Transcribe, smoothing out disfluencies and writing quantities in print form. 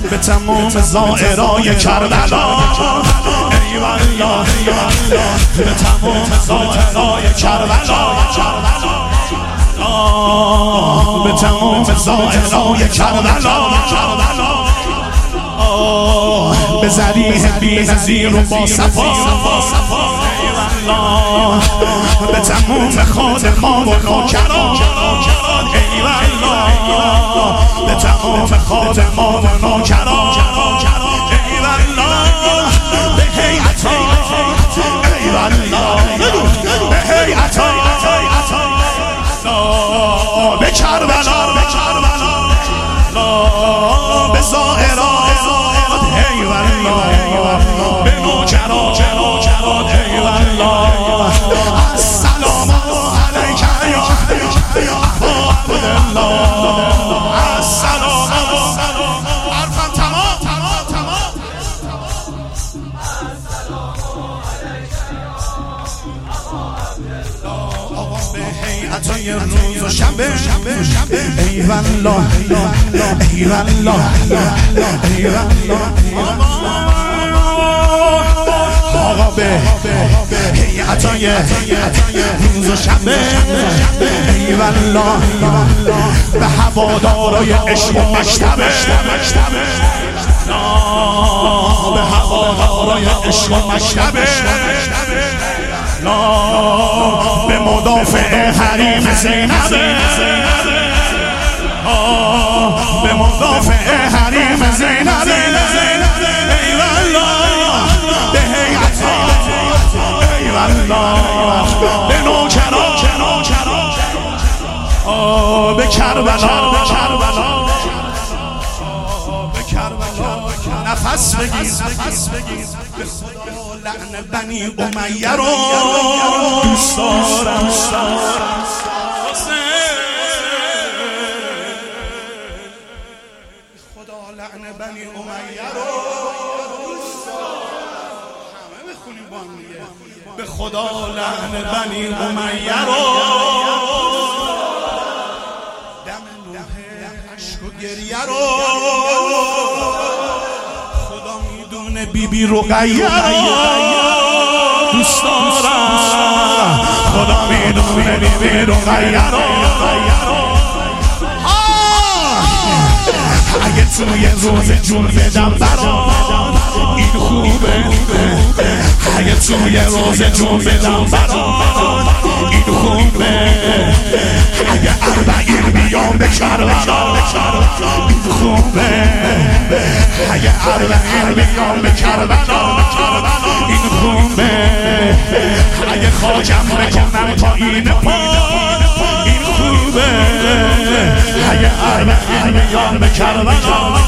به تمام زائرای کربلا، ای والله به تمام زائرای کربلا، به تمام زائرای کربلا، به ذریح بی‌نظیر و با صفا، به تمام خادمان و نوکران، ای والله به تمام خادمان و نوکران، ای والله به هیئت، ای والله به هیئت، به کربلا، به زائرات، ای والله به نوکران، ای والله السلام علیک یا ابا عبدالله، السلام عرفم تمام به هیئتای روز و شبه، ای والله ای والله ای والله آقا به هیئتای روز و شبه، ای والله به هوادارای عشق و مکتبه، به هوادارای عشق و مکتبه، به مدافع حریم زینبه، به مدافع حریم زینبه، ای والله به هیئت، ای والله به نوکران، به کربلا، به کربلا نفس بگیر، به خدا لعن بنی امیه رو دوست دارم، خدا لعن بنی امیه رو دوست دارم، همه بخونیم با هم دیگه، به خدا لعن بنی امیه رو، دم نوحه عشق و گریه رو خدا میدونه، بیبی رقیه دوست دارم، خدا میدونه بیبی رقیه رو، اگه توی روز جون بدم برام این خوبه، اگه توی روز جون بدم برام این خوبه، اگه 40 بیام به کربلا این خوبه، اگه 40 بیام به کربلا این خوبه، اگه خاکم بکنم تا این پا این خوبه، اگه 40 بیام به کربلا